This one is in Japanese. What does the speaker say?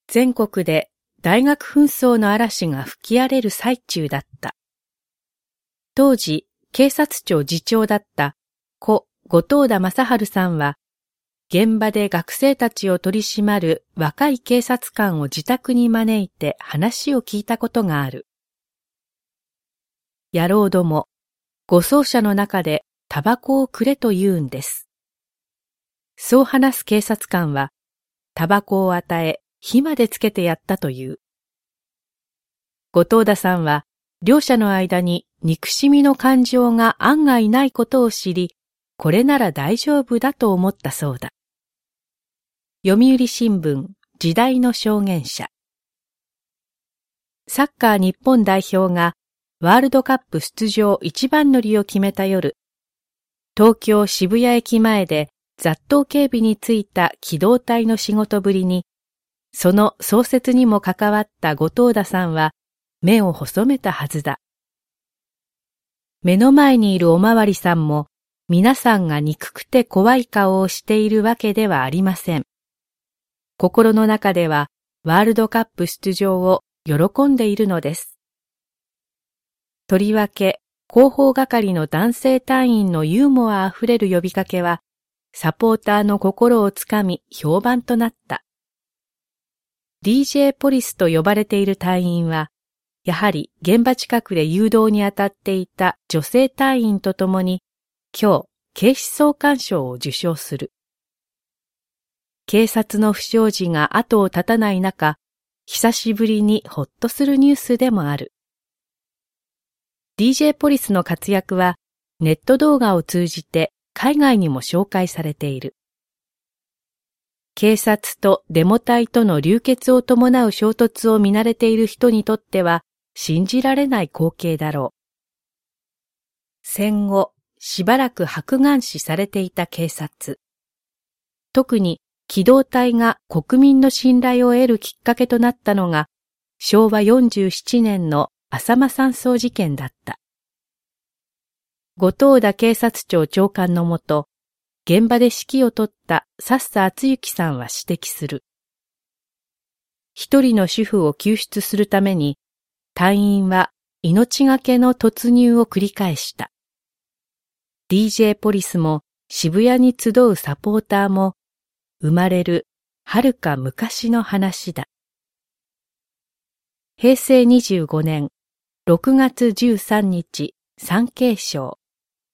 全国で大学紛争の嵐が吹き荒れる最中だった。当時、警察庁次長だった後藤田正治さんは、現場で学生たちを取り締まる若い警察官を自宅に招いて話を聞いたことがある。野郎ども、護送車の中でタバコをくれと言うんです。そう話す警察官は、タバコを与え、火までつけてやったという。後藤田さんは、両者の間に憎しみの感情が案外ないことを知り、これなら大丈夫だと思ったそうだ。読売新聞時代の証言者。サッカー日本代表がワールドカップ出場一番乗りを決めた夜、東京渋谷駅前で雑踏警備に就いた機動隊の仕事ぶりに、その創設にも関わった後藤田さんは目を細めたはずだ。目の前にいるおまわりさんも皆さんが憎くて怖い顔をしているわけではありません。心の中ではワールドカップ出場を喜んでいるのです。とりわけ広報係の男性隊員のユーモアあふれる呼びかけはサポーターの心をつかみ評判となった。DJ ポリスと呼ばれている隊員はやはり現場近くで誘導に当たっていた女性隊員と共に今日警視総監賞を受賞する。警察の不祥事が後を絶たない中、久しぶりにほっとするニュースでもある。DJ ポリスの活躍はネット動画を通じて海外にも紹介されている。警察とデモ隊との流血を伴う衝突を見慣れている人にとっては信じられない光景だろう。戦後、しばらく白眼視されていた警察。特に機動隊が国民の信頼を得るきっかけとなったのが昭和47年の浅間山荘事件だった。後藤田警察庁長官のもと、現場で指揮を取った佐々敦之さんは指摘する。一人の主婦を救出するために、隊員は命がけの突入を繰り返した。DJ ポリスも渋谷に集うサポーターも、生まれる遥か昔の話だ。平成25年6月13日、産経省。